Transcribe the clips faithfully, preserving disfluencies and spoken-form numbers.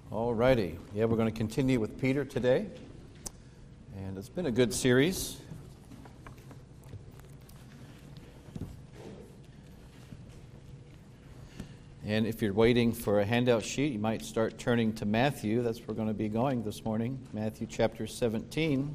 All righty. Yeah, we're going to continue with Peter today. And it's been a good series. And if you're waiting for a handout sheet, you might start turning to Matthew. That's where we're going to be going this morning. Matthew chapter seventeen.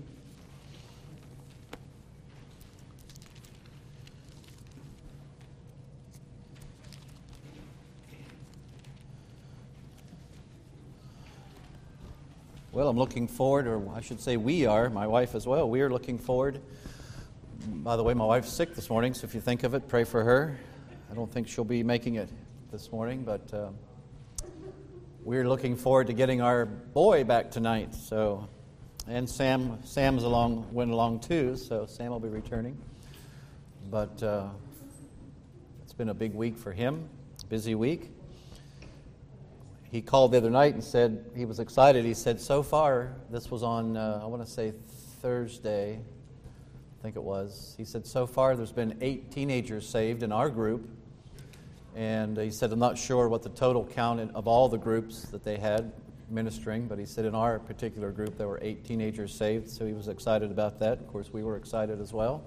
Well, I'm looking forward, or I should say we are, my wife as well. We are looking forward. By the way, my wife's sick this morning, so if you think of it, pray for her. I don't think she'll be making it this morning, but uh, we're looking forward to getting our boy back tonight. So, and Sam, Sam's along, went along too, so Sam will be returning. But uh, it's been a big week for him, busy week. He called the other night and said he was excited. He said, so far, this was on, uh, I want to say Thursday, I think it was. He said, so far there's been eight teenagers saved in our group. And he said, I'm not sure what the total count of all the groups that they had ministering, but he said in our particular group there were eight teenagers saved, so he was excited about that. Of course, we were excited as well.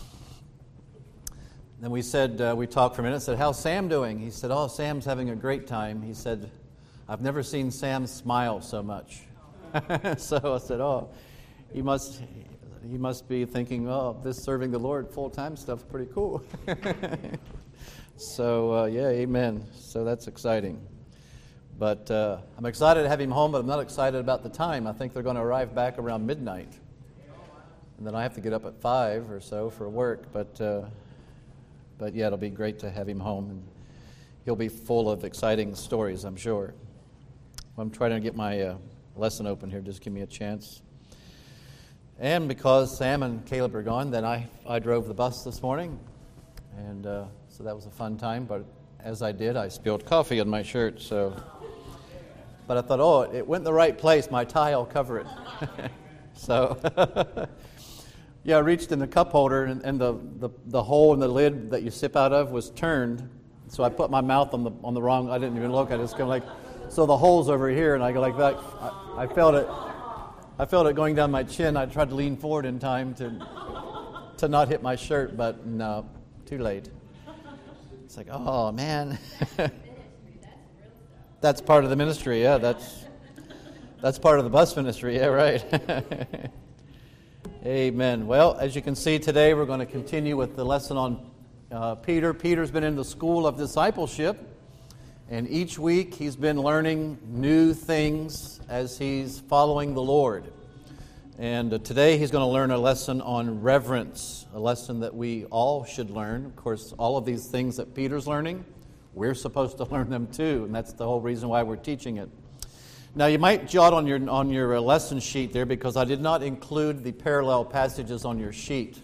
Then we said, uh, we talked for a minute, said, how's Sam doing? He said, oh, Sam's having a great time. He said, I've never seen Sam smile so much. So I said, oh, he must he must be thinking, oh, this serving the Lord full-time stuff's pretty cool. So, uh, yeah, amen. So that's exciting. But uh, I'm excited to have him home, but I'm not excited about the time. I think they're going to arrive back around midnight. And then I have to get up at five or so for work. But, uh, but yeah, it'll be great to have him home. And he'll be full of exciting stories, I'm sure. I'm trying to get my uh, lesson open here. Just give me a chance. And because Sam and Caleb are gone, then I, I drove the bus this morning. And uh, so that was a fun time. But as I did, I spilled coffee on my shirt. So, But I thought, oh, it went in the right place. My tie will cover it. So, yeah, I reached in the cup holder, and, and the, the, the hole in the lid that you sip out of was turned. So I put my mouth on the on the wrong, I didn't even look. I just kind of like... So the hole's over here, and I go like that. I, I felt it. I felt it going down my chin. I tried to lean forward in time to to not hit my shirt, but no, too late. It's like, oh man, that's part of the ministry. Yeah, that's that's part of the bus ministry. Yeah, right. Amen. Well, as you can see today, we're going to continue with the lesson on uh, Peter. Peter's been in the school of discipleship. And each week he's been learning new things as he's following the Lord. And uh, today he's going to learn a lesson on reverence, a lesson that we all should learn. Of course, all of these things that Peter's learning, we're supposed to learn them too, and that's the whole reason why we're teaching it. Now you might jot on your on your lesson sheet there, because I did not include the parallel passages on your sheet.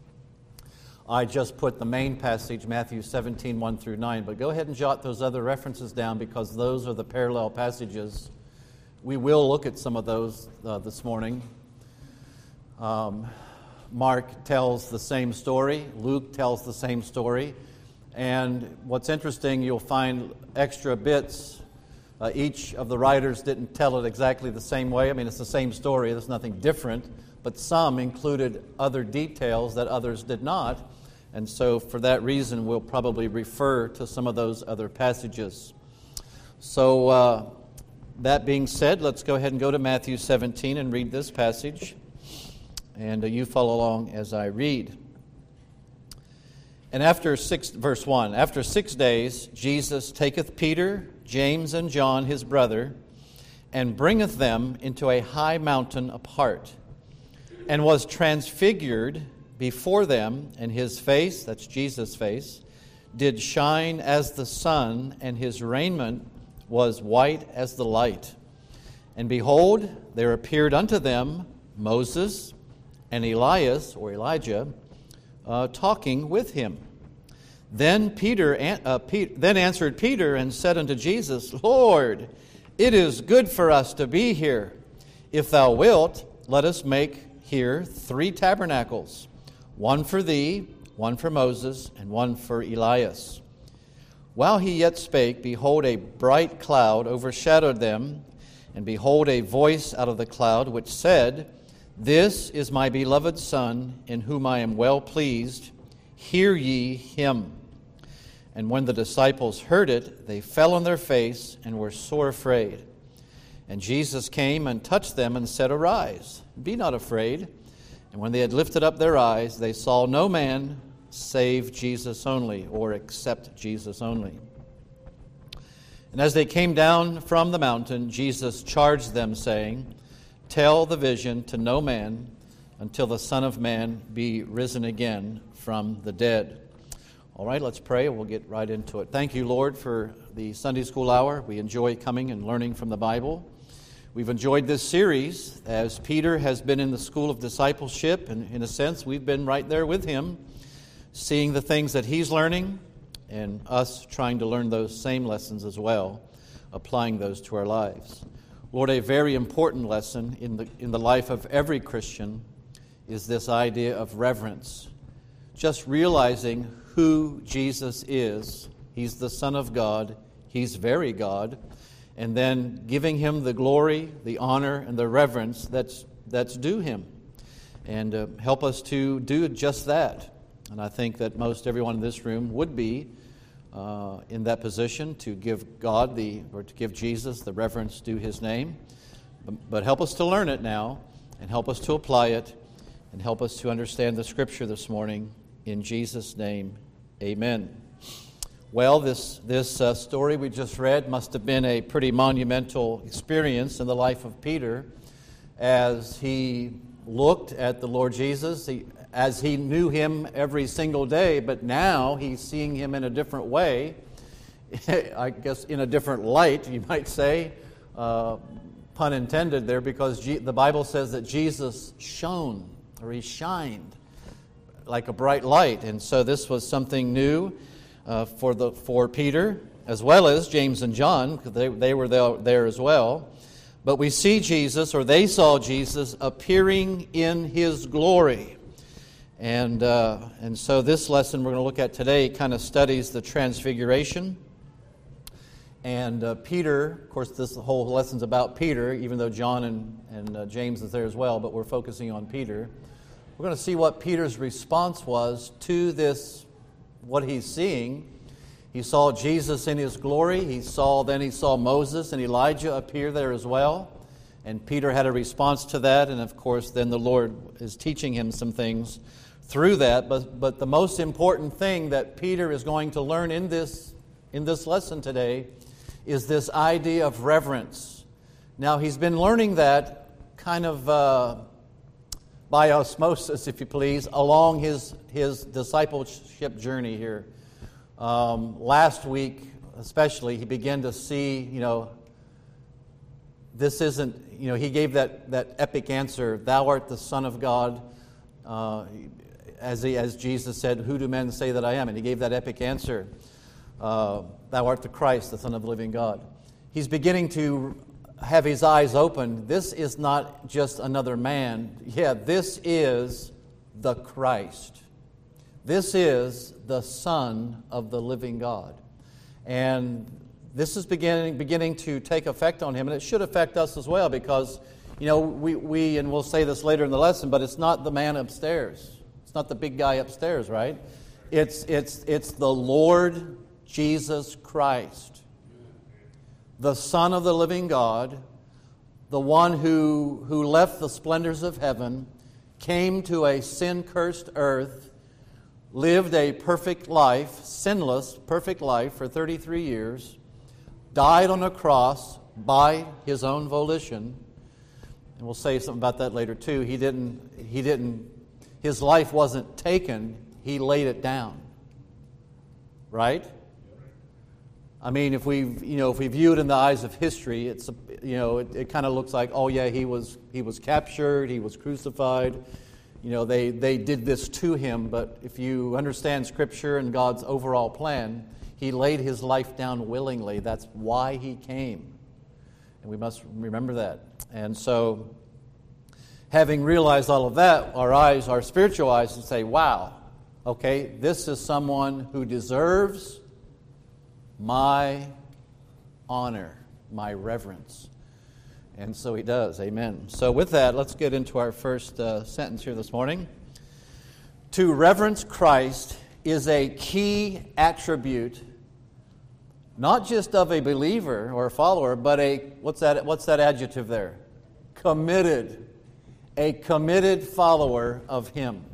I just put the main passage, Matthew seventeen, one through nine. But go ahead and jot those other references down, because those are the parallel passages. We will look at some of those uh, this morning. Um, Mark tells the same story. Luke tells the same story. And what's interesting, you'll find extra bits. Uh, each of the writers didn't tell it exactly the same way. I mean, it's the same story. There's nothing different. But some included other details that others did not. And so for that reason, we'll probably refer to some of those other passages. So uh, that being said, let's go ahead and go to Matthew seventeen and read this passage. And uh, you follow along as I read. And after six, verse one, after six days, Jesus taketh Peter, James, and John, his brother, and bringeth them into a high mountain apart, and was transfigured before them, and his face, that's Jesus' face, did shine as the sun, and his raiment was white as the light. And behold, there appeared unto them Moses and Elias, or Elijah, uh, talking with him. Then Peter, uh, Pe- then answered Peter and said unto Jesus, Lord, it is good for us to be here. If thou wilt, let us make here three tabernacles, one for thee, one for Moses, and one for Elias. While he yet spake, behold, a bright cloud overshadowed them, And behold, a voice out of the cloud which said, This is my beloved Son, in whom I am well pleased. Hear ye him. And when the disciples heard it, they fell on their face and were sore afraid. And Jesus came and touched them and said, Arise, be not afraid. And when they had lifted up their eyes, they saw no man save Jesus only, or except Jesus only. And as they came down from the mountain, Jesus charged them, saying, Tell the vision to no man until the Son of Man be risen again from the dead. All right, let's pray. We'll get right into it. Thank you, Lord, for the Sunday school hour. We enjoy coming and learning from the Bible. We've enjoyed this series as Peter has been in the school of discipleship, and in a sense, we've been right there with him, seeing the things that he's learning, and us trying to learn those same lessons as well, applying those to our lives. Lord, a very important lesson in the in the life of every Christian is this idea of reverence. Just realizing who Jesus is. He's the Son of God. He's very God. And then giving him the glory, the honor, and the reverence that's that's due him. And uh, help us to do just that. And I think that most everyone in this room would be uh, in that position to give God the, or to give Jesus the reverence due his name. But, but help us to learn it now, and help us to apply it, and help us to understand the Scripture this morning. In Jesus' name, amen. Well, this, this uh, story we just read must have been a pretty monumental experience in the life of Peter as he looked at the Lord Jesus, he, as he knew him every single day, but now he's seeing him in a different way, I guess in a different light, you might say, uh, pun intended there, because G- the Bible says that Jesus shone, or he shined like a bright light, and so this was something new uh, for the for Peter, as well as James and John, because they, they were there, there as well. But we see Jesus, or they saw Jesus, appearing in his glory. And uh, and so this lesson we're going to look at today kind of studies the transfiguration. And uh, Peter, of course, this whole lesson's about Peter, even though John and, and uh, James is there as well, but we're focusing on Peter. We're going to see what Peter's response was to this, what he's seeing. He saw Jesus in his glory. He saw, then he saw Moses and Elijah appear there as well. And Peter had a response to that. And of course, then the Lord is teaching him some things through that. But but the most important thing that Peter is going to learn in this in this lesson today is this idea of reverence. Now, he's been learning that kind of uh, by osmosis, if you please, along his, his discipleship journey here. Um, last week, especially, he began to see, you know, this isn't, you know, he gave that, that epic answer, Thou art the Son of God, uh, as, he, as Jesus said, Who do men say that I am? And he gave that epic answer, uh, Thou art the Christ, the Son of the living God. He's beginning to have his eyes opened. This is not just another man. Yeah, this is the Christ. This is the Son of the living God. And this is beginning beginning to take effect on him, and it should affect us as well, because, you know, we, we and we'll say this later in the lesson, but it's not the man upstairs. It's not the big guy upstairs, right? It's it's it's the Lord Jesus Christ, the Son of the living God, the one who, who left the splendors of heaven, came to a sin-cursed earth, lived a perfect life, sinless, perfect life for thirty-three years, died on a cross by his own volition. And we'll say something about that later too. He didn't, he didn't, his life wasn't taken, he laid it down. Right? I mean, if we, you know, if we view it in the eyes of history, it's, you know, it, it kind of looks like, oh yeah, he was he was captured, he was crucified. You know, they, they did this to him, but if you understand Scripture and God's overall plan, he laid his life down willingly. That's why he came. And we must remember that. And so, having realized all of that, our eyes, our spiritual eyes, and say, wow, okay, this is someone who deserves my honor, my reverence. And so he does. Amen. So with that, let's get into our first uh, sentence here this morning. To reverence Christ is a key attribute, not just of a believer or a follower, but a, what's that, what's that adjective there? Committed. A committed follower of Him.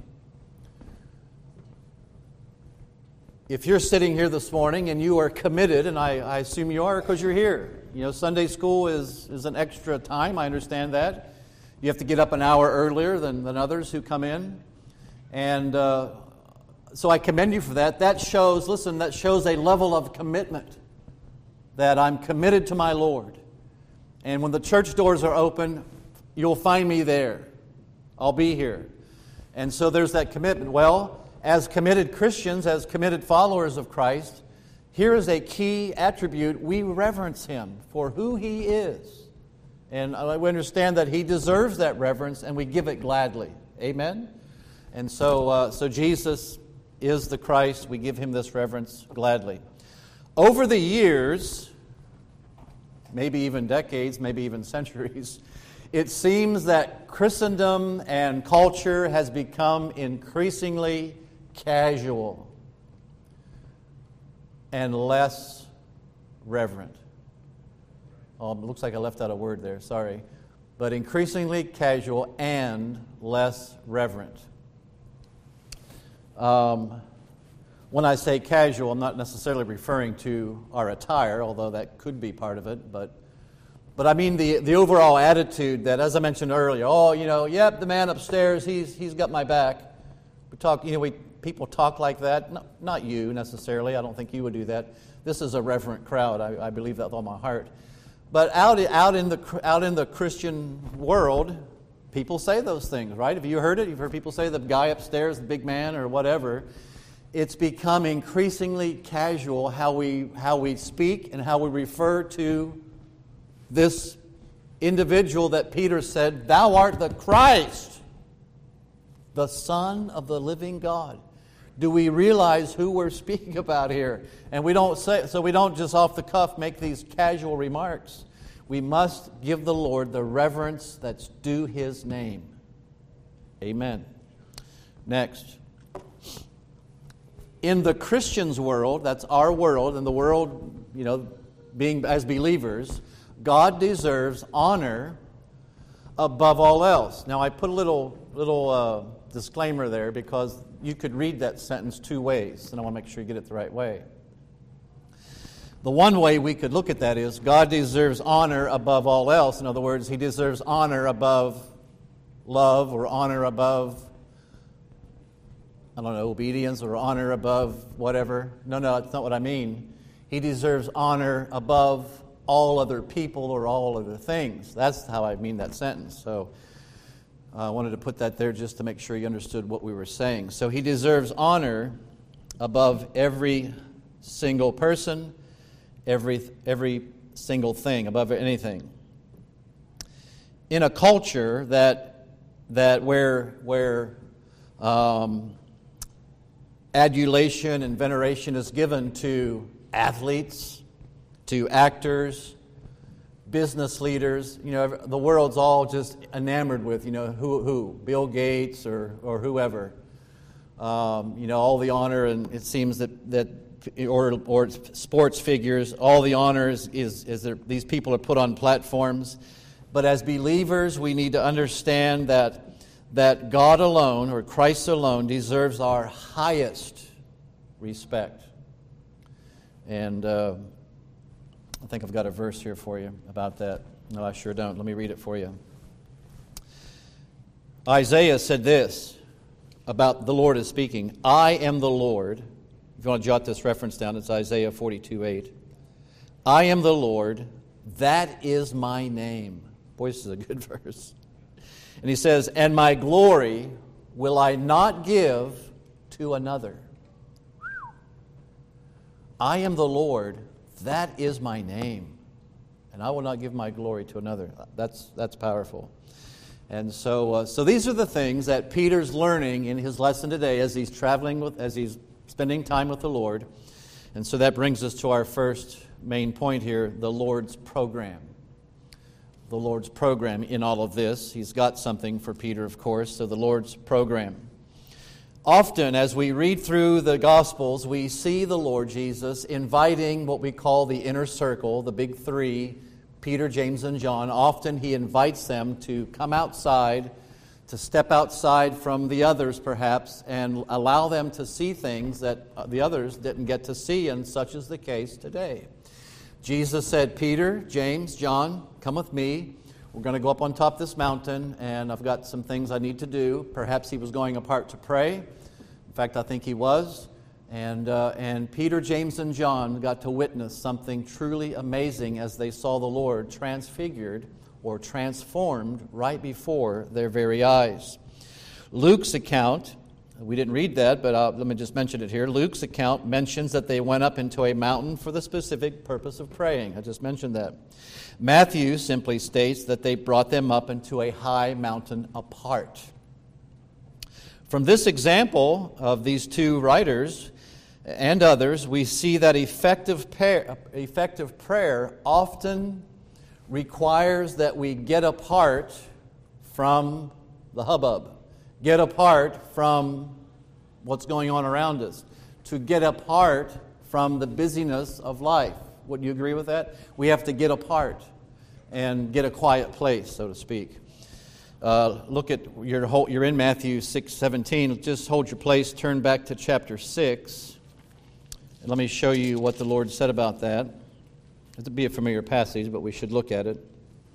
If you're sitting here this morning and you are committed, and I, I assume you are because you're here. You know, Sunday school is, is an extra time, I understand that. You have to get up an hour earlier than, than others who come in. And uh, so I commend you for that. That shows, listen, that shows a level of commitment. That I'm committed to my Lord. And when the church doors are open, you'll find me there. I'll be here. And so there's that commitment. Well, as committed Christians, as committed followers of Christ, here is a key attribute. We reverence Him for who He is. And we understand that He deserves that reverence, and we give it gladly. Amen? And so, uh, so Jesus is the Christ. We give Him this reverence gladly. Over the years, maybe even decades, maybe even centuries, it seems that Christendom and culture has become increasingly casual and less reverent. Oh, it looks like I left out a word there, sorry. But increasingly casual and less reverent. Um, when I say casual, I'm not necessarily referring to our attire, although that could be part of it, but But I mean the, the overall attitude that, as I mentioned earlier, oh, you know, yep, the man upstairs, he's he's got my back. We talk, you know, we people talk like that. No, not you necessarily. I don't think you would do that. This is a reverent crowd. I, I believe that with all my heart. But out out in the out in the Christian world, people say those things, right? Have you heard it? You've heard people say the guy upstairs, the big man, or whatever. It's become increasingly casual how we how we speak and how we refer to this individual that Peter said, "Thou art the Christ, the Son of the living God." Do we realize who we're speaking about here? And we don't say so. We don't just off the cuff make these casual remarks. We must give the Lord the reverence that's due His name. Amen. Next, in the Christian's world, that's our world, in the world, you know, being as believers, God deserves honor above all else. Now, I put a little little uh, disclaimer there because you could read that sentence two ways, and I want to make sure you get it the right way. The one way we could look at that is God deserves honor above all else. In other words, He deserves honor above love or honor above, I don't know, obedience or honor above whatever. No, no, that's not what I mean. He deserves honor above all other people or all other things. That's how I mean that sentence. So uh, I wanted to put that there just to make sure you understood what we were saying. So He deserves honor above every single person, every every single thing, above anything. In a culture that that where where um, adulation and veneration is given to athletes, to actors, business leaders, you know, the world's all just enamored with, you know, who, who, Bill Gates or or whoever, um, you know, all the honor, and it seems that that or or sports figures, all the honor is is, is there, these people are put on platforms, but as believers, we need to understand that that God alone or Christ alone deserves our highest respect, and. Uh, I think I've got a verse here for you about that. No, I sure don't. Let me read it for you. Isaiah said this about the Lord is speaking. I am the Lord. If you want to jot this reference down, it's Isaiah forty-two eight. I am the Lord, that is my name. Boy, this is a good verse. And he says, and my glory will I not give to another. I am the Lord, that is my name, and I will not give my glory to another. That's that's powerful. And so, uh, so these are the things that Peter's learning in his lesson today as he's traveling with, as he's spending time with the Lord. And so that brings us to our first main point here: the Lord's program. the Lord's program in all of this. He's got something for Peter, of course, so the Lord's program. Often, as we read through the Gospels, we see the Lord Jesus inviting what we call the inner circle, the big three, Peter, James, and John. Often He invites them to come outside, to step outside from the others, perhaps, and allow them to see things that the others didn't get to see, and such is the case today. Jesus said, Peter, James, John, come with me. We're going to go up on top of this mountain, and I've got some things I need to do. Perhaps He was going apart to pray. In fact, I think He was. And, uh, and Peter, James, and John got to witness something truly amazing as they saw the Lord transfigured or transformed right before their very eyes. Luke's account, we didn't read that, but uh, let me just mention it here. Luke's account mentions that they went up into a mountain for the specific purpose of praying. I just mentioned that. Matthew simply states that they brought them up into a high mountain apart. From this example of these two writers and others, we see that effective prayer, effective prayer often requires that we get apart from the hubbub, get apart from what's going on around us, to get apart from the busyness of life. Would you agree with that? We have to get apart and get a quiet place, so to speak. Uh, look at, you're, you're in Matthew six seventeen. Just hold your place, turn back to chapter six. And let me show you what the Lord said about that. It'll be a familiar passage, but we should look at it.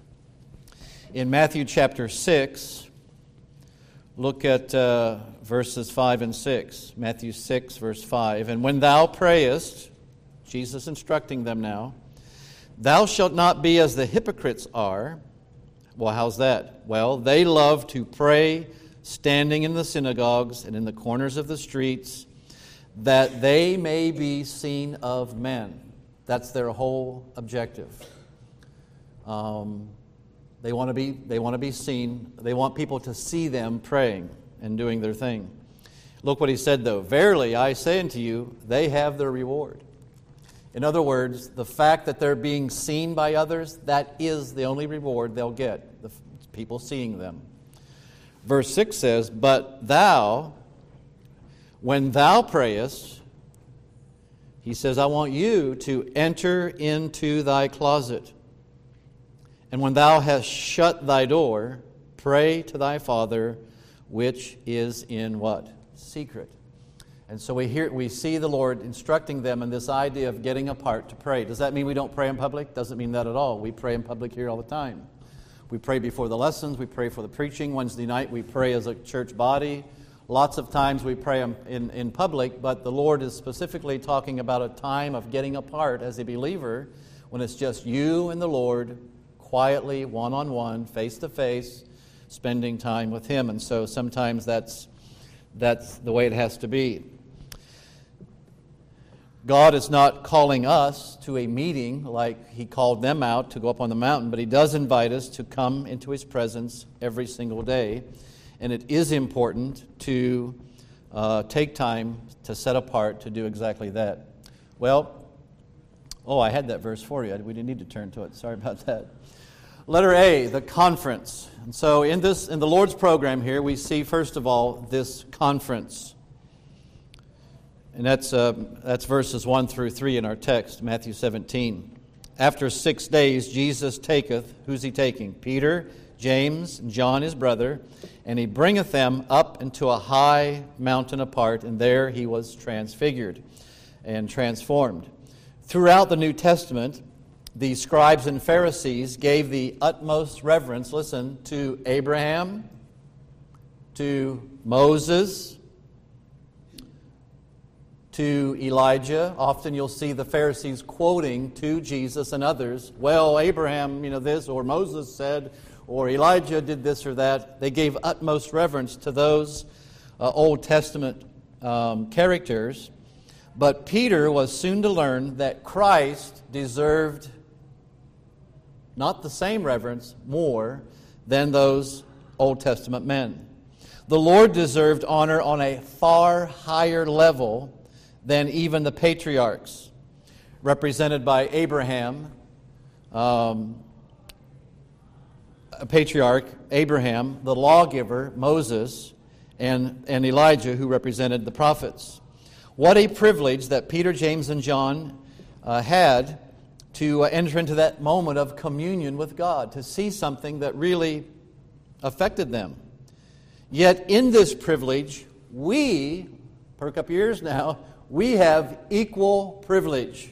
In Matthew chapter six, look at uh, verses five and six. Matthew six, verse five. And when thou prayest, Jesus instructing them now, thou shalt not be as the hypocrites are. Well, how's that? Well, they love to pray standing in the synagogues and in the corners of the streets, that they may be seen of men. That's their whole objective. Um, they want to be they want to be seen. They want people to see them praying and doing their thing. Look what he said, though. Verily, I say unto you, they have their reward. In other words, the fact that they're being seen by others, that is the only reward they'll get, the people seeing them. Verse six says, but thou, when thou prayest, he says, I want you to enter into thy closet. And when thou hast shut thy door, pray to thy Father, which is in what? Secret. And so we hear, we see the Lord instructing them in this idea of getting apart to pray. Does that mean we don't pray in public? Doesn't mean that at all. We pray in public here all the time. We pray before the lessons. We pray for the preaching. Wednesday night we pray as a church body. Lots of times we pray in, in public, but the Lord is specifically talking about a time of getting apart as a believer when it's just you and the Lord, quietly, one-on-one, face-to-face, spending time with Him. And so sometimes that's that's the way it has to be. God is not calling us to a meeting like He called them out to go up on the mountain, but He does invite us to come into His presence every single day. And it is important to uh, take time to set apart to do exactly that. Well, oh, I had that verse for you. We didn't need to turn to it. Sorry about that. Letter A, the conference. And so in this, in the Lord's program here, we see, first of all, this conference. And that's uh, that's verses one through three in our text, Matthew seventeen. After six days, Jesus taketh, who's He taking? Peter, James, and John his brother, and He bringeth them up into a high mountain apart, and there He was transfigured and transformed. Throughout the New Testament, the scribes and Pharisees gave the utmost reverence, listen, to Abraham, to Moses, to Elijah. Often you'll see the Pharisees quoting to Jesus and others, well, Abraham, you know, this, or Moses said, or Elijah did this or that. They gave utmost reverence to those uh, Old Testament um, characters. But Peter was soon to learn that Christ deserved not the same reverence, more than those Old Testament men. The Lord deserved honor on a far higher level than even the patriarchs, represented by Abraham, um, patriarch, Abraham, the lawgiver, Moses, and, and Elijah, who represented the prophets. What a privilege that Peter, James, and John uh, had to uh, enter into that moment of communion with God, to see something that really affected them. Yet in this privilege, we, perk up your ears now, we have equal privilege.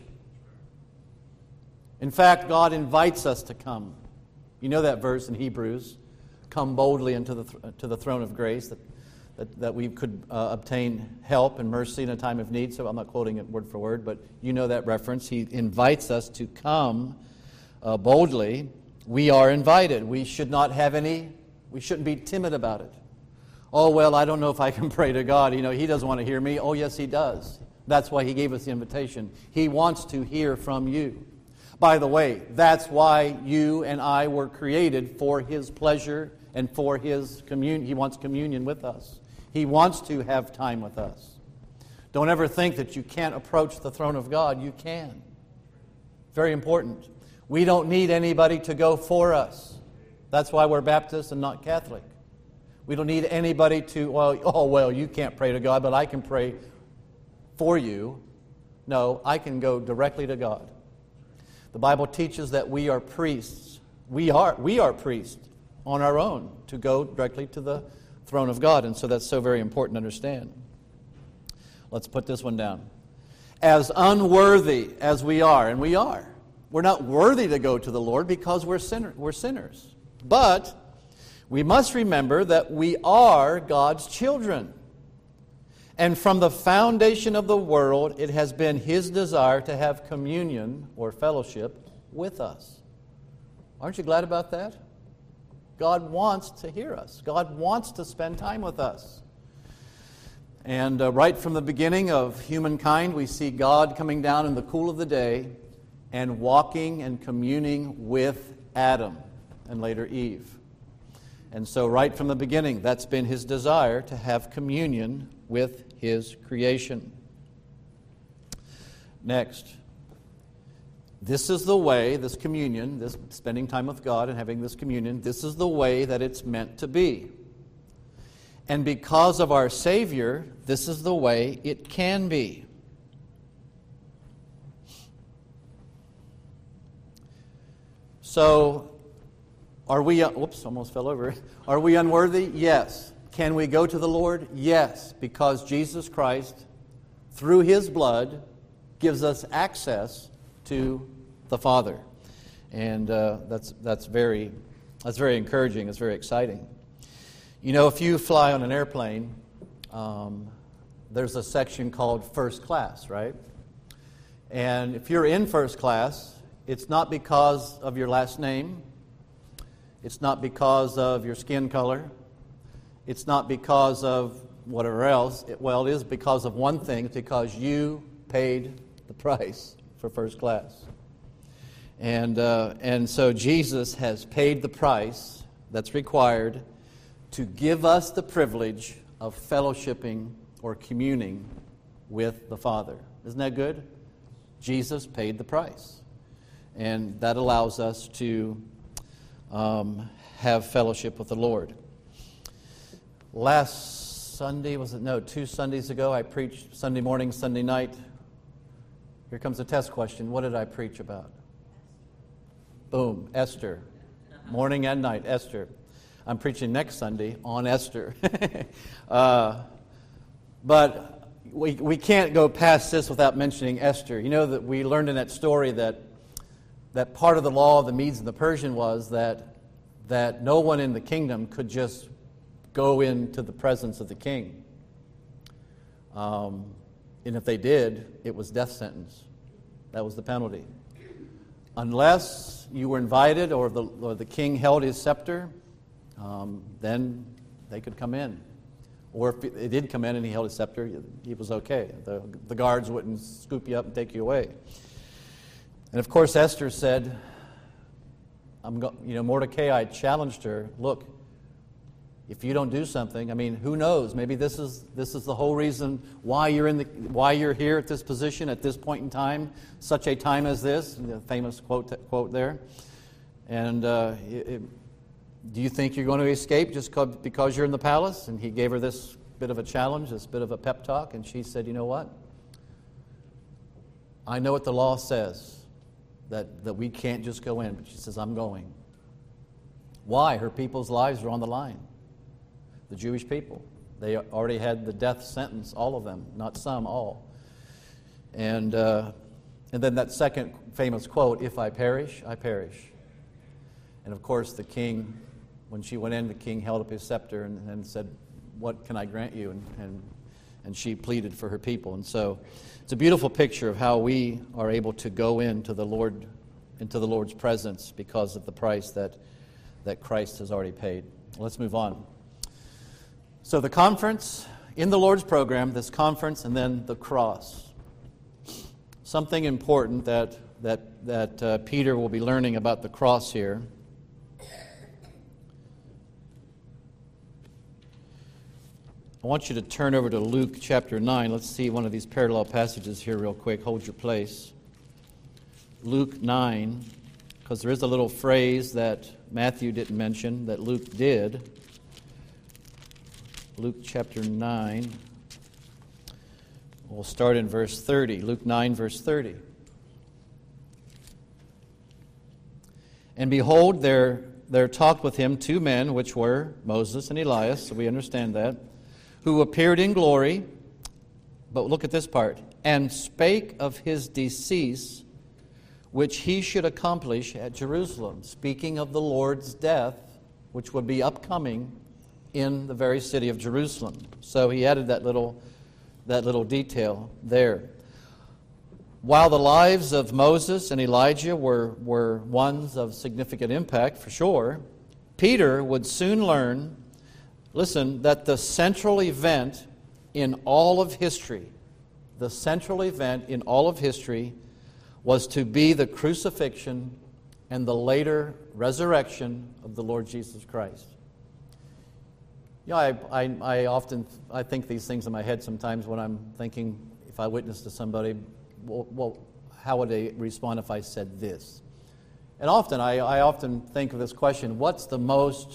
In fact, God invites us to come. You know that verse in Hebrews, come boldly into the th- to the throne of grace, that, that, that we could uh, obtain help and mercy in a time of need. So I'm not quoting it word for word, but you know that reference. He invites us to come uh, boldly. We are invited. We should not have any, we shouldn't be timid about it. Oh, well, I don't know if I can pray to God. You know, He doesn't want to hear me. Oh, yes, He does. That's why He gave us the invitation. He wants to hear from you. By the way, that's why you and I were created, for His pleasure and for His communion. He wants communion with us. He wants to have time with us. Don't ever think that you can't approach the throne of God. You can. Very important. We don't need anybody to go for us. That's why we're Baptist and not Catholic. We don't need anybody to, well, oh, well, you can't pray to God, but I can pray for you. No, I can go directly to God. The Bible teaches that we are priests. We are we are priests on our own to go directly to the throne of God. And so that's so very important to understand. Let's put this one down. As unworthy as we are, and we are, we're not worthy to go to the Lord because we're sinner, we're sinners. But we must remember that we are God's children. And from the foundation of the world, it has been His desire to have communion or fellowship with us. Aren't you glad about that? God wants to hear us. God wants to spend time with us. And uh, right from the beginning of humankind, we see God coming down in the cool of the day and walking and communing with Adam and later Eve. And so right from the beginning, that's been His desire, to have communion with His creation. Next, this is the way, this communion, this spending time with God and having this communion, this is the way that it's meant to be. And because of our Savior, this is the way it can be. So, are we, whoops, almost fell over. Are we unworthy? Yes. Can we go to the Lord? Yes, because Jesus Christ, through His blood, gives us access to the Father. And uh, that's that's very that's very encouraging. It's very exciting. You know, if you fly on an airplane, um, there's a section called first class, right? And if you're in first class, it's not because of your last name. It's not because of your skin color. It's not because of whatever else. It, well, it is because of one thing. It's because you paid the price for first class. And, uh, and so Jesus has paid the price that's required to give us the privilege of fellowshipping or communing with the Father. Isn't that good? Jesus paid the price. And that allows us to um, have fellowship with the Lord. Last Sunday, was it? No, two Sundays ago, I preached Sunday morning, Sunday night. Here comes a test question. What did I preach about? Boom, Esther. Morning and night, Esther. I'm preaching next Sunday on Esther. uh, but we we can't go past this without mentioning Esther. You know that we learned in that story that that part of the law of the Medes and the Persian was that that no one in the kingdom could just go into the presence of the king. Um, and if they did, it was death sentence. That was the penalty. Unless you were invited or the, or the king held his scepter, um, then they could come in. Or if it did come in and he held his scepter, he was okay. The, the guards wouldn't scoop you up and take you away. And of course, Esther said, I'm go, you know, Mordecai challenged her, look, if you don't do something, I mean, who knows? Maybe this is this is the whole reason why you're in the why you're here at this position at this point in time, such a time as this. The famous quote quote there, and uh, it, do you think you're going to escape just because you're in the palace? And he gave her this bit of a challenge, this bit of a pep talk, and she said, you know what? I know what the law says, that, that we can't just go in, but she says, I'm going. Why? Her people's lives are on the line. The Jewish people. They already had the death sentence, all of them, not some, all. And uh, and then that second famous quote, if I perish, I perish. And of course the king, when she went in, the king held up his scepter and, and said, what can I grant you? And, and and she pleaded for her people. And so it's a beautiful picture of how we are able to go into the Lord, into the Lord's presence because of the price that, that Christ has already paid. Let's move on. So the conference, in the Lord's program, this conference, and then the cross. Something important that that that uh, Peter will be learning about the cross here. I want you to turn over to Luke chapter nine. Let's see one of these parallel passages here real quick. Hold your place. Luke nine, because there is a little phrase that Matthew didn't mention that Luke did. Luke chapter nine. We'll start in verse thirty. Luke nine, verse thirty. And behold, there, there talked with him two men, which were Moses and Elias, so we understand that, who appeared in glory, but look at this part, and spake of his decease, which he should accomplish at Jerusalem, speaking of the Lord's death, which would be upcoming in the very city of Jerusalem. So he added that little, that little detail there. While the lives of Moses and Elijah were, were ones of significant impact, for sure, Peter would soon learn, listen, that the central event in all of history, the central event in all of history was to be the crucifixion and the later resurrection of the Lord Jesus Christ. You know, I, I, I often I think these things in my head sometimes when I'm thinking, if I witness to somebody, well, well how would they respond if I said this? And often, I, I often think of this question, what's the most,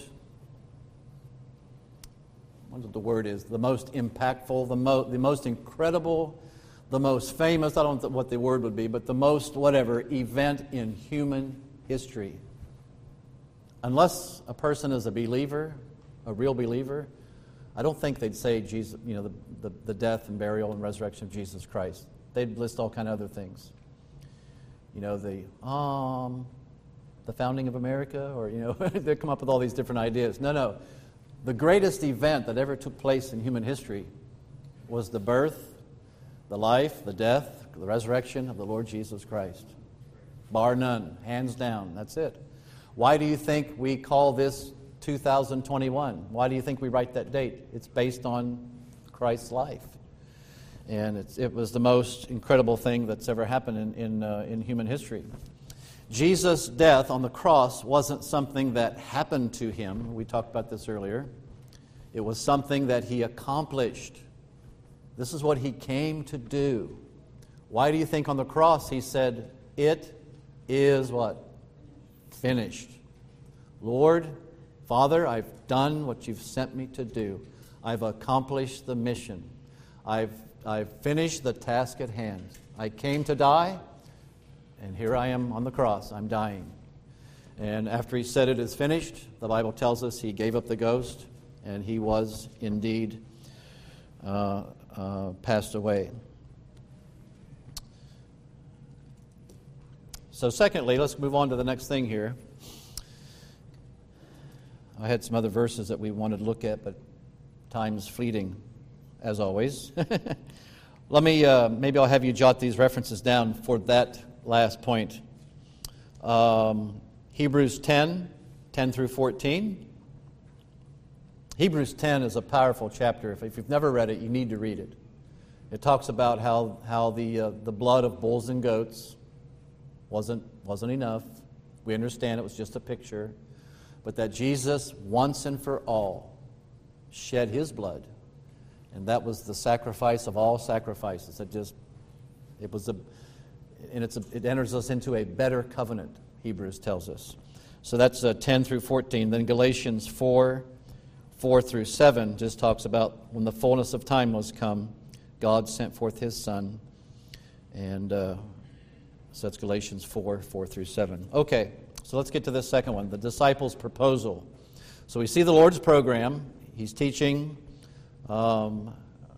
what the word is, the most impactful, the, mo- the most incredible, the most famous, I don't know what the word would be, but the most whatever event in human history. Unless a person is a believer, a real believer, I don't think they'd say Jesus, you know, the, the, the death and burial and resurrection of Jesus Christ. They'd list all kind of other things. You know, the um, the founding of America, or you know, they come up with all these different ideas. No, no. The greatest event that ever took place in human history was the birth, the life, the death, the resurrection of the Lord Jesus Christ. Bar none, hands down. That's it. Why do you think we call this two thousand twenty-one? Why do you think we write that date? It's based on Christ's life. And it's, it was the most incredible thing that's ever happened in, in, uh, in human history. Jesus' death on the cross wasn't something that happened to him. We talked about this earlier. It was something that he accomplished. This is what he came to do. Why do you think on the cross he said, it is what? Finished. Lord, Father, I've done what you've sent me to do. I've accomplished the mission. I've, I've finished the task at hand. I came to die, and here I am on the cross. I'm dying. And after he said it is finished, the Bible tells us he gave up the ghost, and he was indeed uh, uh, passed away. So secondly, let's move on to the next thing here. I had some other verses that we wanted to look at, but time's fleeting, as always. Let me, uh, maybe I'll have you jot these references down for that last point. Um, Hebrews ten, ten through fourteen. Hebrews ten is a powerful chapter. If, if you've never read it, you need to read it. It talks about how, how the, uh, the blood of bulls and goats wasn't, wasn't enough. We understand it was just a picture. But that Jesus, once and for all, shed his blood. And that was the sacrifice of all sacrifices. It just, it was a, and it's a, it enters us into a better covenant, Hebrews tells us. So that's uh, ten through fourteen. Then Galatians four, four through seven just talks about when the fullness of time was come, God sent forth His Son. And uh, so that's Galatians four, four through seven. Okay, so let's get to this second one, the disciples' proposal. So we see the Lord's program. He's teaching um,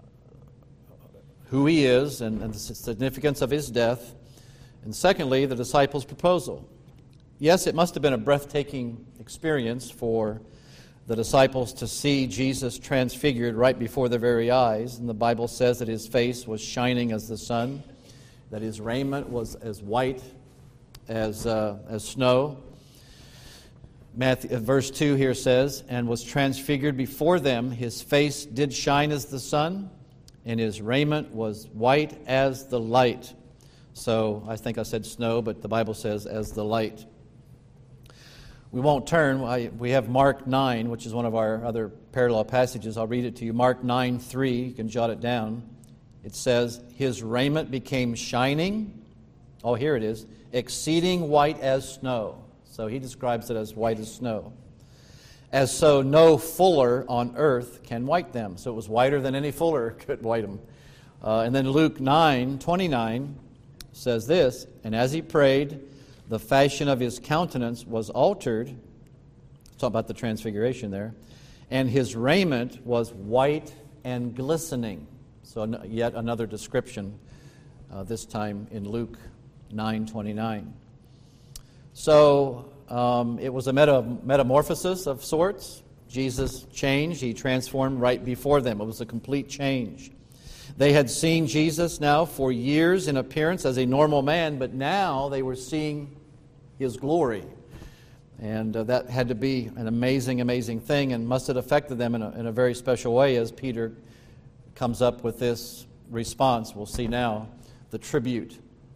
who He is and, and the significance of His death. And secondly, the disciples' proposal. Yes, it must have been a breathtaking experience for the disciples to see Jesus transfigured right before their very eyes. And the Bible says that His face was shining as the sun, that His raiment was as white as, uh, as snow. Matthew, verse two here says, and was transfigured before them. His face did shine as the sun, and His raiment was white as the light. So I think I said snow, but the Bible says as the light. We won't turn. I, we have Mark nine, which is one of our other parallel passages. I'll read it to you. Mark nine three, you can jot it down. It says, His raiment became shining. Oh, here it is. Exceeding white as snow. So he describes it as white as snow. As so no fuller on earth can white them. So it was whiter than any fuller could white them. Uh, and then Luke nine twenty-nine says this, and as he prayed, the fashion of his countenance was altered. Talk about the transfiguration there. And his raiment was white and glistening. So yet another description, uh, this time in Luke nine twenty-nine. So um, it was a meta- metamorphosis of sorts. Jesus changed. He transformed right before them. It was a complete change. They had seen Jesus now for years in appearance as a normal man, but now they were seeing His glory. And uh, that had to be an amazing, amazing thing, and must have affected them in a, in a very special way as Peter comes up with this response. We'll see now the tribute.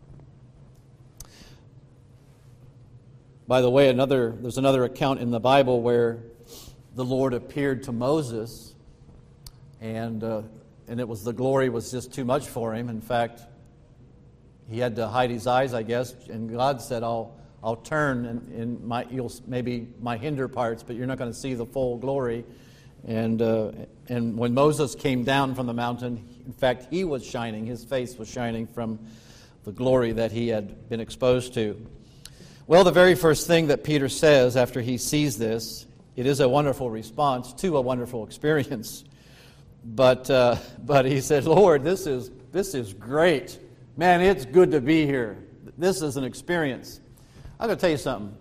By the way, another there's another account in the Bible where the Lord appeared to Moses, and uh, and it was the glory was just too much for him. In fact, he had to hide his eyes, I guess. And God said, "I'll I'll turn and, and my you'll maybe my hinder parts, but you're not going to see the full glory." And uh, and when Moses came down from the mountain, in fact, he was shining. His face was shining from the glory that he had been exposed to. Well, the very first thing that Peter says after he sees this, it is a wonderful response to a wonderful experience. But uh, but he said, Lord, this is this is great. Man, it's good to be here. This is an experience. I'm going to tell you something.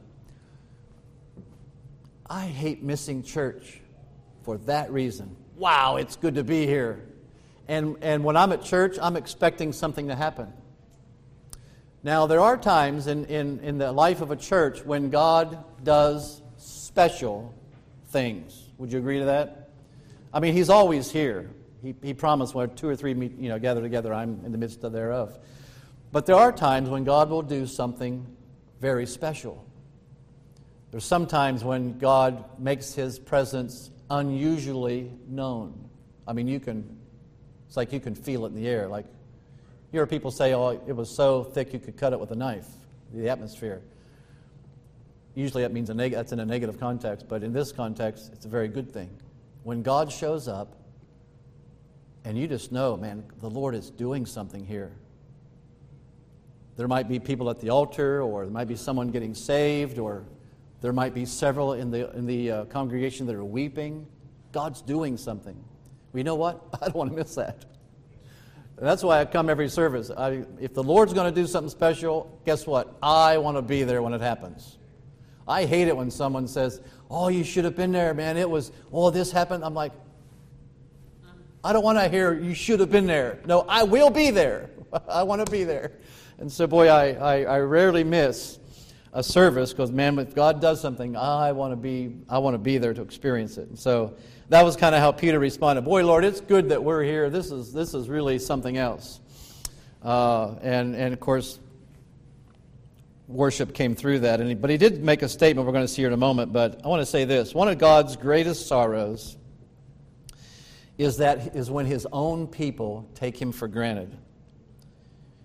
I hate missing church for that reason. Wow, it's good to be here. And and when I'm at church, I'm expecting something to happen. Now, there are times in, in, in the life of a church when God does special things. Would you agree to that? I mean, He's always here. He, he promised, when two or three meet, you know, gather together, I'm in the midst of thereof. But there are times when God will do something very special. There's sometimes when God makes His presence unusually known. I mean, you can, it's like you can feel it in the air, like, you hear people say, oh, it was so thick you could cut it with a knife, the atmosphere. Usually that means a neg- that's in a negative context, but in this context, it's a very good thing. When God shows up, and you just know, man, the Lord is doing something here. There might be people at the altar, or there might be someone getting saved, or there might be several in the, in the uh, congregation that are weeping. God's doing something. Well, you know what? I don't want to miss that. That's why I come every service. I, if the Lord's going to do something special, guess what? I want to be there when it happens. I hate it when someone says, oh, you should have been there, man. It was, oh, this happened. I'm like, I don't want to hear you should have been there. No, I will be there. I want to be there. And so, boy, I, I, I rarely miss a service because, man, if God does something, I want to be I want to be there to experience it. And so that was kind of how Peter responded. Boy, Lord, it's good that we're here. This is this is really something else. Uh, and and of course, worship came through that. And he, but he did make a statement we're going to see here in a moment. But I want to say this: one of God's greatest sorrows is that is when His own people take Him for granted.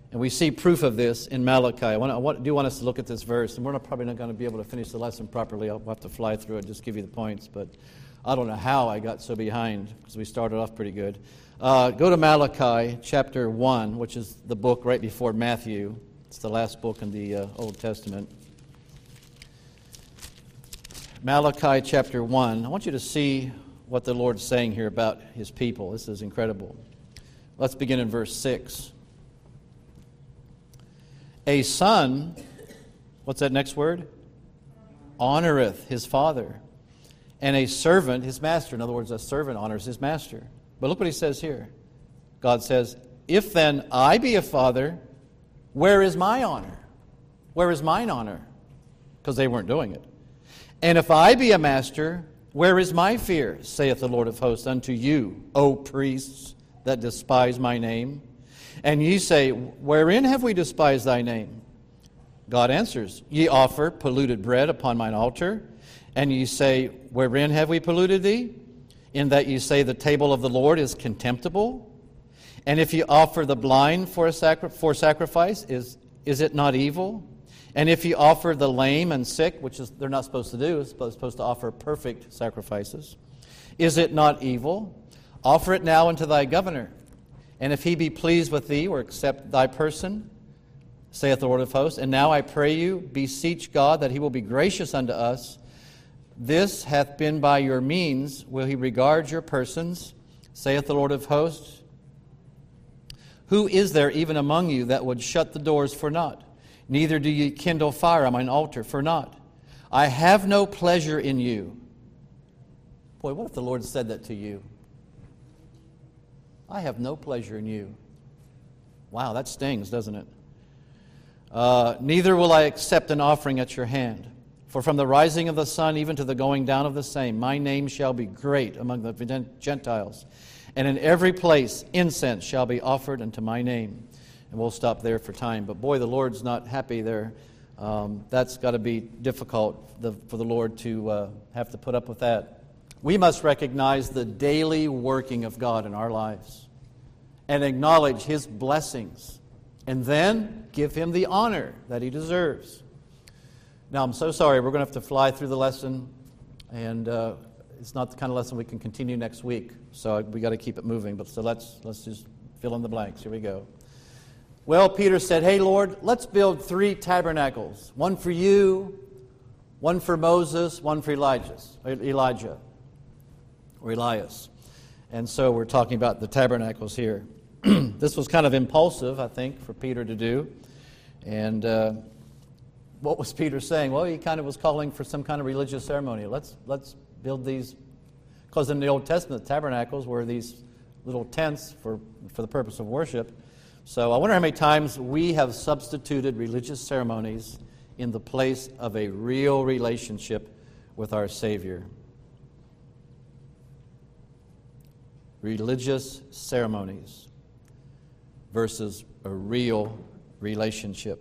And we see proof of this in Malachi. I, want, I want, do want us to look at this verse, and we're not, probably not going to be able to finish the lesson properly. I'll have to fly through it, just give you the points. But I don't know how I got so behind, because we started off pretty good. Uh, go to Malachi chapter one, which is the book right before Matthew. It's the last book in the uh, Old Testament. Malachi chapter one. I want you to see what the Lord's saying here about His people. This is incredible. Let's begin in verse six. A son, what's that next word? Honoreth his father, and a servant his master. In other words, a servant honors his master. But look what he says here. God says, if then I be a father, where is my honor? Where is mine honor? Because they weren't doing it. And if I be a master, where is my fear, saith the Lord of hosts, unto you, O priests, that despise my name? And ye say, wherein have we despised thy name? God answers, ye offer polluted bread upon mine altar. And ye say, wherein have we polluted thee? In that ye say the table of the Lord is contemptible. And if ye offer the blind for a sacri- for sacrifice, is, is it not evil? And if ye offer the lame and sick, which is they're not supposed to do, they're supposed to offer perfect sacrifices, is it not evil? Offer it now unto thy governor. And if he be pleased with thee, or accept thy person, saith the Lord of hosts, and now I pray you, beseech God that he will be gracious unto us. This hath been by your means, will he regard your persons, saith the Lord of hosts. Who is there even among you that would shut the doors for naught? Neither do ye kindle fire on mine altar for naught. I have no pleasure in you. Boy, what if the Lord said that to you? I have no pleasure in you. Wow, that stings, doesn't it? Uh, Neither will I accept an offering at your hand. For from the rising of the sun even to the going down of the same, my name shall be great among the Gentiles. And in every place incense shall be offered unto my name. And we'll stop there for time. But boy, the Lord's not happy there. Um, that's got to be difficult the, for the Lord to uh, have to put up with that. We must recognize the daily working of God in our lives and acknowledge His blessings, and then give Him the honor that He deserves. Now, I'm so sorry. We're going to have to fly through the lesson, and uh, it's not the kind of lesson we can continue next week, so we got to keep it moving. But so let's let's just fill in the blanks. Here we go. Well, Peter said, hey, Lord, let's build three tabernacles, one for you, one for Moses, one for Elijah. Elijah. Or Elias. And so we're talking about the tabernacles here. This was kind of impulsive, I think, for Peter to do. And uh, what was Peter saying? Well, he kind of was calling for some kind of religious ceremony. Let's let's build these, because in the Old Testament, the tabernacles were these little tents for, for the purpose of worship. So I wonder how many times we have substituted religious ceremonies in the place of a real relationship with our Savior. Religious ceremonies versus a real relationship.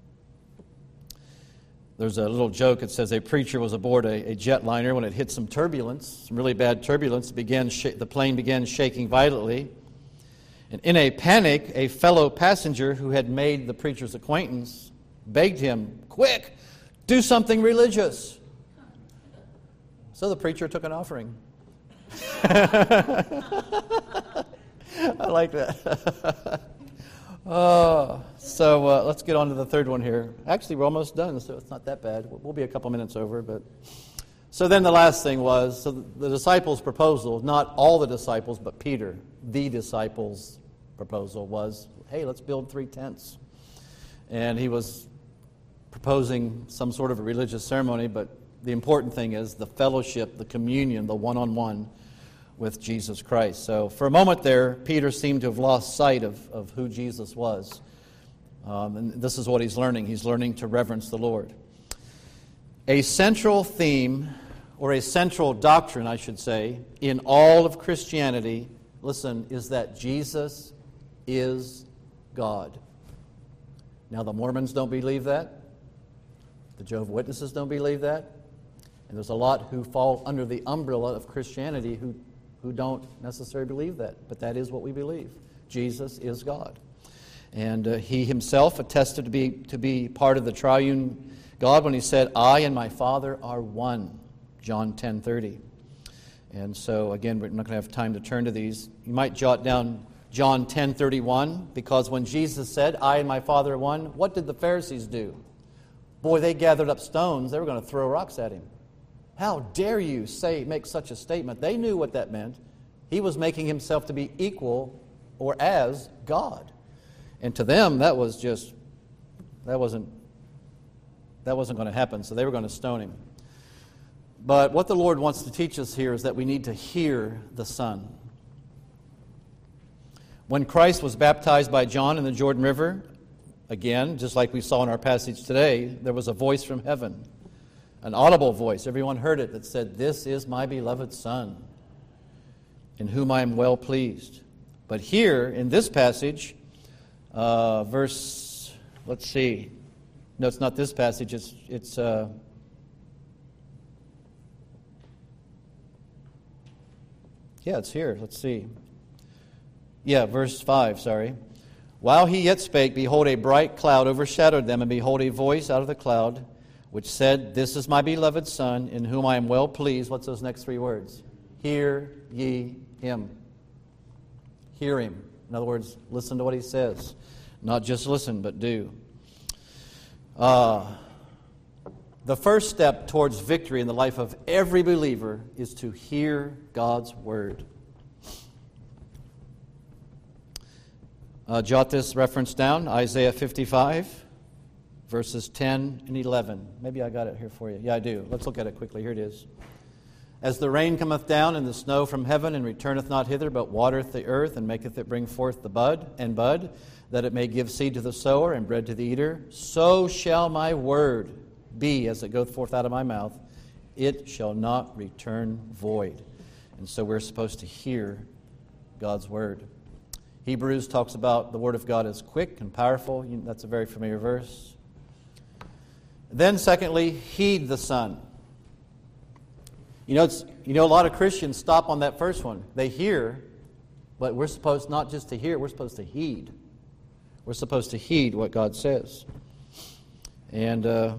There's a little joke. It says a preacher was aboard a, a jetliner when it hit some turbulence, some really bad turbulence. It began sh- the plane began shaking violently. And in a panic, a fellow passenger who had made the preacher's acquaintance begged him, quick, do something religious. So the preacher took an offering. I like that. oh, so uh, let's get on to the third one here. Actually, we're almost done, so it's not that bad. We'll be a couple minutes over. But so then the last thing was, so the disciples' proposal, not all the disciples, but Peter, the disciples' proposal was, hey, let's build three tents. And he was proposing some sort of a religious ceremony, but the important thing is the fellowship, the communion, the one-on-one with Jesus Christ. So for a moment there, Peter seemed to have lost sight of, of who Jesus was. Um, and this is what he's learning. He's learning to reverence the Lord. A central theme, or a central doctrine, I should say, in all of Christianity, listen, is that Jesus is God. Now, the Mormons don't believe that. The Jehovah's Witnesses don't believe that. And there's a lot who fall under the umbrella of Christianity who, who don't necessarily believe that. But that is what we believe. Jesus is God. And uh, he himself attested to be to be part of the triune God when he said, I and my Father are one, John ten thirty. And so, again, we're not going to have time to turn to these. You might jot down John ten thirty-one, because when Jesus said, I and my Father are one, what did the Pharisees do? Boy, they gathered up stones. They were going to throw rocks at him. How dare you say make such a statement? They knew what that meant. He was making himself to be equal or as God. And to them, that was just, that wasn't, that wasn't going to happen, so they were going to stone him. But what the Lord wants to teach us here is that we need to hear the Son. When Christ was baptized by John in the Jordan River, again, just like we saw in our passage today, there was a voice from heaven, an audible voice. Everyone heard it that said, this is my beloved Son, in whom I am well pleased. But here, in this passage, uh, verse, let's see. No, it's not this passage. It's, it's uh, yeah, it's here. Let's see. Yeah, verse five, sorry. While he yet spake, behold, a bright cloud overshadowed them, and behold, a voice out of the cloud, which said, this is my beloved Son, in whom I am well pleased. What's those next three words? Hear ye him. Hear him. In other words, listen to what he says. Not just listen, but do. Uh, the first step towards victory in the life of every believer is to hear God's word. Uh, jot this reference down, Isaiah fifty-five, verses ten and eleven. Maybe I got it here for you. Yeah, I do. Let's look at it quickly. Here it is. As the rain cometh down and the snow from heaven, and returneth not hither, but watereth the earth, and maketh it bring forth the bud and bud, that it may give seed to the sower and bread to the eater, so shall my word be as it goeth forth out of my mouth. It shall not return void. And so we're supposed to hear God's word. Hebrews talks about the word of God as quick and powerful. That's a very familiar verse. Then, secondly, heed the Son. You know, it's, you know, a lot of Christians stop on that first one. They hear, but we're supposed not just to hear, we're supposed to heed. We're supposed to heed what God says. And uh,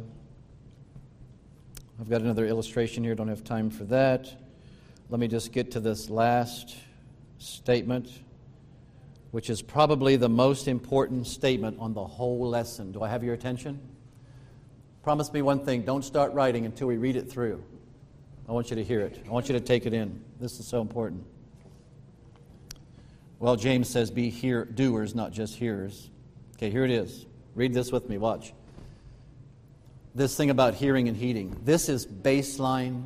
I've got another illustration here. Don't have time for that. Let me just get to this last statement, which is probably the most important statement on the whole lesson. Do I have your attention? Promise me one thing. Don't start writing until we read it through. I want you to hear it. I want you to take it in. This is so important. Well, James says, be hear- doers, not just hearers. Okay, here it is. Read this with me. Watch. This thing about hearing and heeding. This is baseline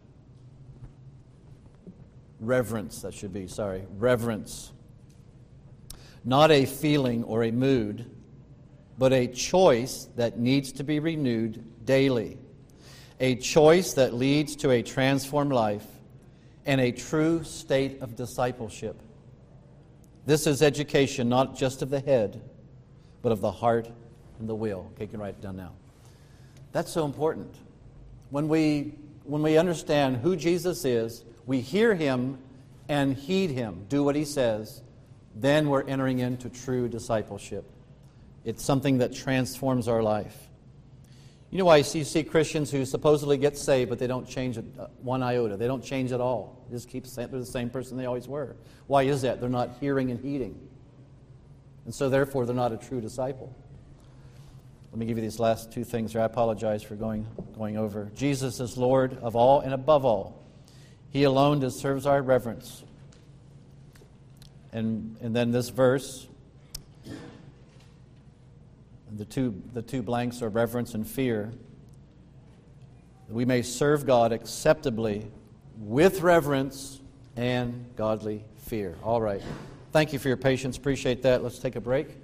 reverence, that should be, sorry, reverence. Not a feeling or a mood, but a choice that needs to be renewed daily. A choice that leads to a transformed life and a true state of discipleship. This is education not just of the head, but of the heart and the will. Okay, you can write it down now. That's so important. When we, when we understand who Jesus is, we hear him and heed him, do what he says, then we're entering into true discipleship. It's something that transforms our life. You know why you see, you see Christians who supposedly get saved, but they don't change it, uh, one iota. They don't change at all. They just keep saying they're the same person they always were. Why is that? They're not hearing and heeding. And so therefore they're not a true disciple. Let me give you these last two things here. I apologize for going, going over. Jesus is Lord of all and above all. He alone deserves our reverence. And, and then this verse, the two, the two blanks are reverence and fear. We may serve God acceptably with reverence and godly fear. All right. Thank you for your patience. Appreciate that. Let's take a break.